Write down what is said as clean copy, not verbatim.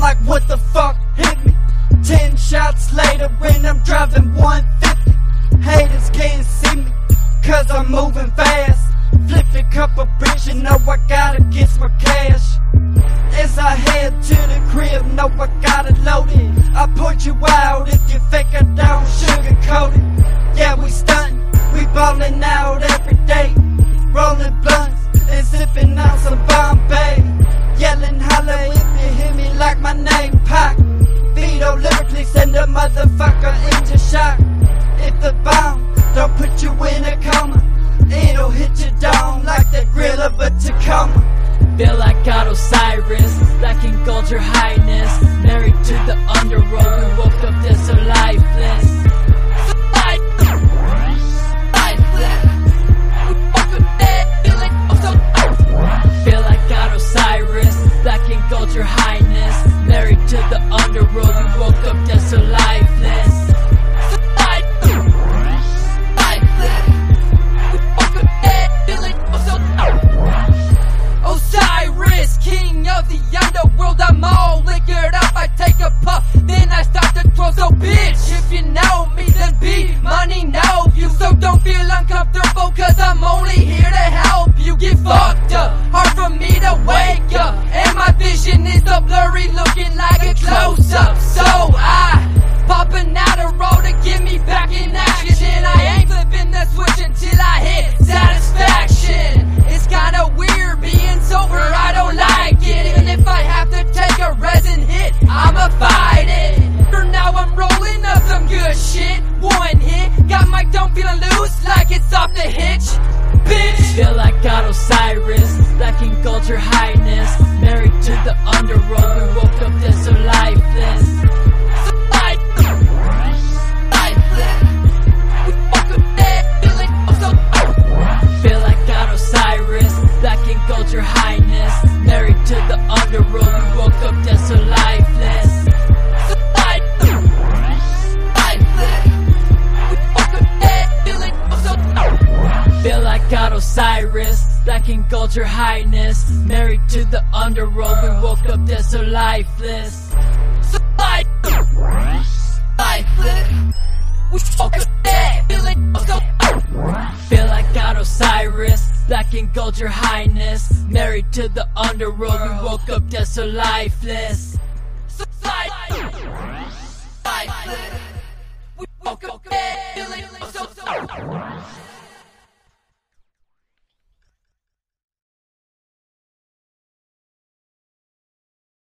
like, what the fuck hit me? 10 shots later when I'm driving 150. Haters can't see me, cause I'm moving fast. Flipped a couple bricks, you know I gotta get my cash. As I head to the crib, know I got it loaded. I put you out if you fake it, don't sugarcoat it. Yeah, we stuntin', we ballin' out every day. Rollin' blunts and sippin' on some Bombay. Yellin' holla if you hear me like my name Pac. Vito lyrically send a motherfucker into shock. If the bomb don't put you in a coma, it'll hit you down like the grill of a Tacoma. Feel like Osiris, back in gold, your highness. Married to the underworld, we woke up there so lifeless. Feel like Osiris, back in gold, your highness. Married to the underworld, we woke up there so lifeless. Osiris, king of the underworld, I'm all liquored up, I take a puff, then I start to throw. So bitch, if you know me, then be money know you. So don't feel uncomfortable, cause I'm only here to help you. Get fucked up, hard for me to wake up, and my vision is so blurry, looking like a close-up. So I pop an Adderall to get me back in action. I ain't flipping the switch until I hit satisfaction. It's kinda weird being sober, I don't like it. Even if I have to take a resin hit, I'ma fight it. For now I'm rolling up some good shit. One hit, got my dome feeling loose like it's off the hitch. Bitch, feel like Osiris, back in gold, your highness. Married to the underworld, we woke up there so lifeless. Feel like Osiris, back in gold, your highness. Married to the underworld, we woke up there so lifeless. Feel like Osiris, back in gold, your highness. Married to the underworld, we woke up there so lifeless. Feel like Osiris, back in gold, your highness. Married to the underworld, we woke up there so lifeless. We woke up feeling so